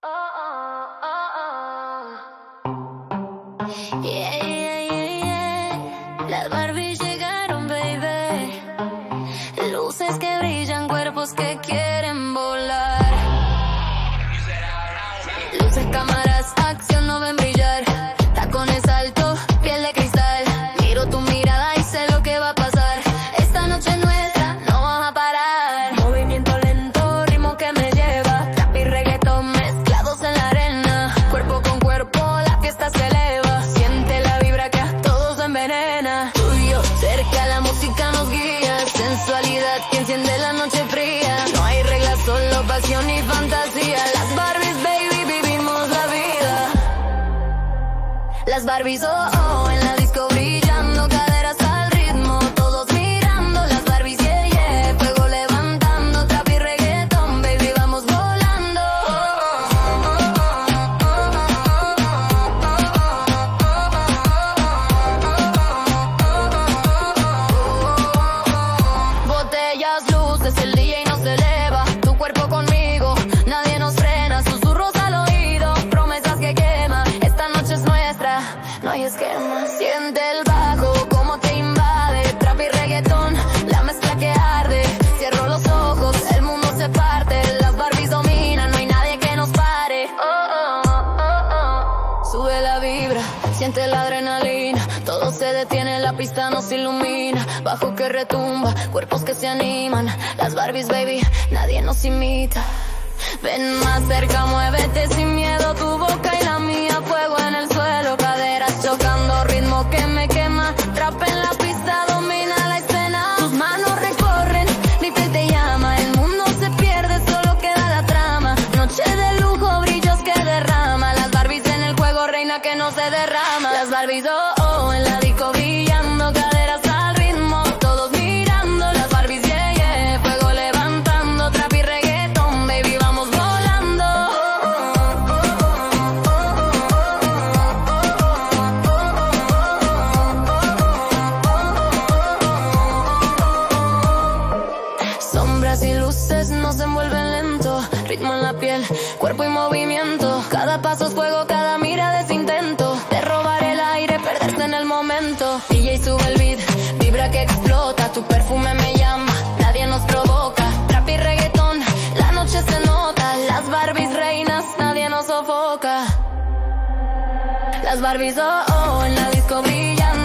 Yeah, yeah, yeah, yeah. Las Barbies llegaron, baby. Luces que brillan, cuerpos que quieren volar. Luces, cámaras, acción no ven brillar. Tacones altos, piel de cristal. Miro tu mirada y sé lo que va a pasar. Esta noche es nuestra, no vamos a parar. Movimiento lento, ritmo que me lleva. Trap y reggaetón mezclados en la arena. Cuerpo con cuerpo, la fiesta se eleva. Siente la vibra que a todos envenena. Tú y yo, cerca la música nos guía. Sensualidad que enciende la noche fría. No hay reglas, solo pasión y fantasía. Las Barbies, baby, vivimos la vida. Las Barbies, oh, oh, en la disco brillando, caderas al ritmo, todos mirando. Las Barbies, yeah, yeah, fuego levantando, trap y reggaetón, baby, vamos volando. Botellas, luces, el DJ nos eleva, tu cuerpo conmigo, nadie nos frena, susurros al oído, promesas que queman, esta noche es nuestra, no hay esquema. Siente el bajo, como te invade, trap y reggaetón, la mezcla que arde, cierro los ojos, el mundo se parte, las Barbies dominan, no hay nadie que nos pare. Sube la vibra, siente la adrenalina, todo se detiene, la pista nos ilumina, bajo que retumba, cuerpos que se animan, las Barbies, baby, nadie nos imita. Ven más cerca, muévete sin miedo, tu boca y la mía, fuego en el suelo, caderas chocando, ritmo que me quema, trap en la pista, domina la escena. Tus manos recorren, mi piel te llama, el mundo se pierde, solo queda la trama. Noche de lujo, brillos que derrama, las Barbies en el juego, reina que no se derrama. Las Barbies, oh, oh, en la disco brillando, caderas al ritmo, todos mirando. Las Barbies, yeah, yeah, fuego levantando, trap y reggaetón, baby, vamos volando. Sombras y luces nos envuelven lento, ritmo en la piel, cuerpo y movimiento. Cada paso es fuego, cada mirada es intento de robar el aire, perderse en el momento. DJ sube el beat, vibra que explota, tu perfume me llama, nadie nos provoca. Trap y reggaetón, la noche se nota, las Barbies reinas, nadie nos sofoca. Las Barbies, oh, oh, en la disco brillan.